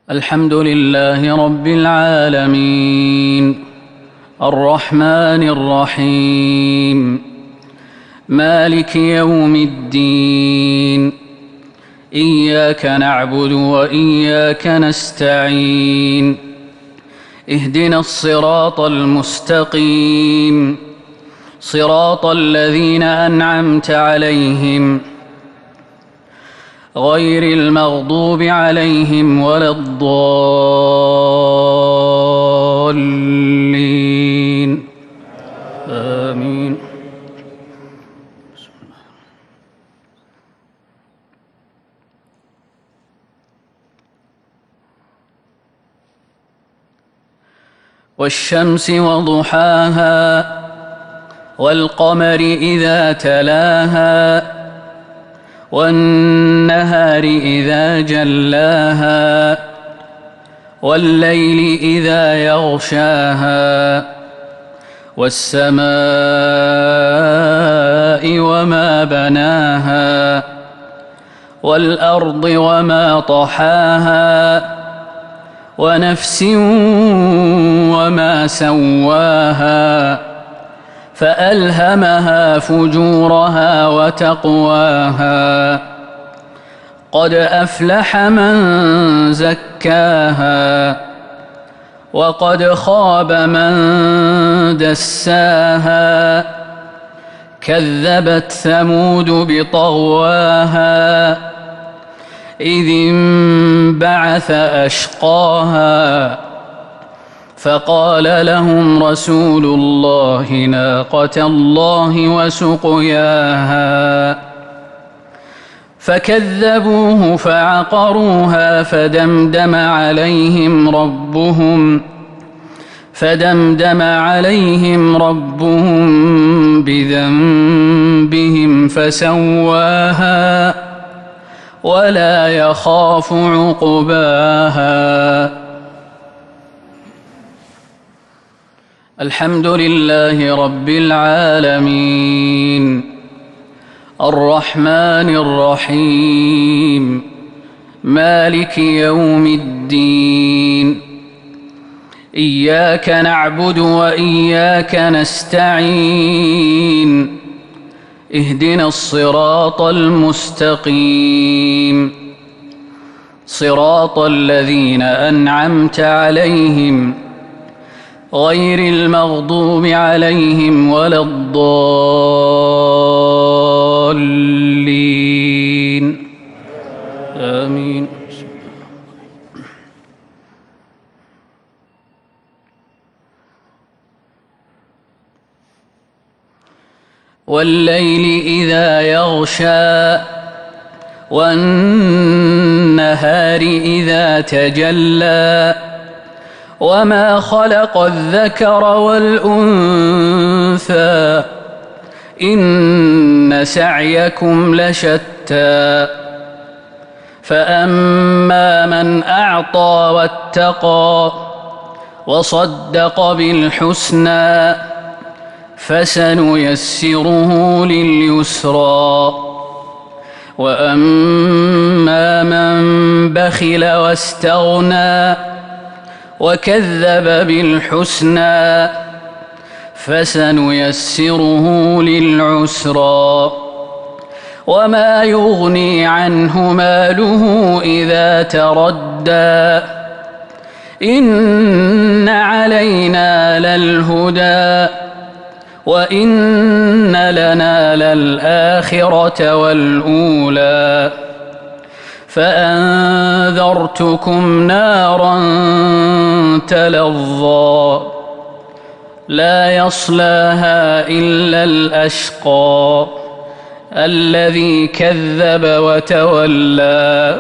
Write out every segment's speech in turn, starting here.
الحمد لله رب العالمين الرحمن الرحيم مالك يوم الدين إياك نعبد وإياك نستعين اهدنا الصراط المستقيم صراط الذين أنعمت عليهم غير المغضوب عليهم ولا الضالين آمين. والشمس وضحاها والقمر إذا تلاها والنهار إذا جلاها والليل إذا يغشاها والسماء وما بناها والأرض وما طحاها ونفس وما سواها فألهمها فجورها وتقواها قد أفلح من زكاها وقد خاب من دساها كذبت ثمود بطغواها إذ انبعث أشقاها فقال لهم رسول الله ناقة الله وسقياها فكذبوه فعقروها فدمدم عليهم ربهم بذنبهم فسواها ولا يخاف عقباها. الحمد لله رب العالمين الرحمن الرحيم مالك يوم الدين إياك نعبد وإياك نستعين اهدنا الصراط المستقيم صراط الذين أنعمت عليهم غير المغضوب عليهم ولا الضالين آمين. والليل إذا يغشى والنهار إذا تجلى وما خلق الذكر والأنثى إن سعيكم لشتى فأما من أعطى واتقى وصدق بالحسنى فسنيسره لليسرى وأما من بخل واستغنى وكذب بالحسنى فسنيسره للعسرى وما يغني عنه ماله إذا تردى إن علينا للهدى وإن لنا للآخرة والأولى فأنذرتكم نارا تلظى لا يصلاها إلا الأشقى الذي كذب وتولى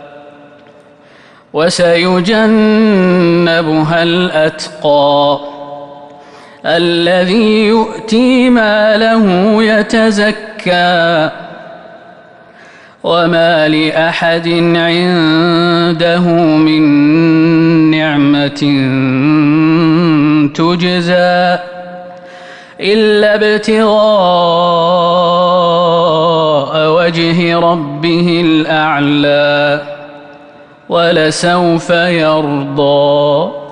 وسيجنبها الأتقى الذي يؤتي ماله يتزكى وما لأحد عنده من نعمة تجزى إلا ابتغاء وجه ربه الأعلى ولسوف يرضى.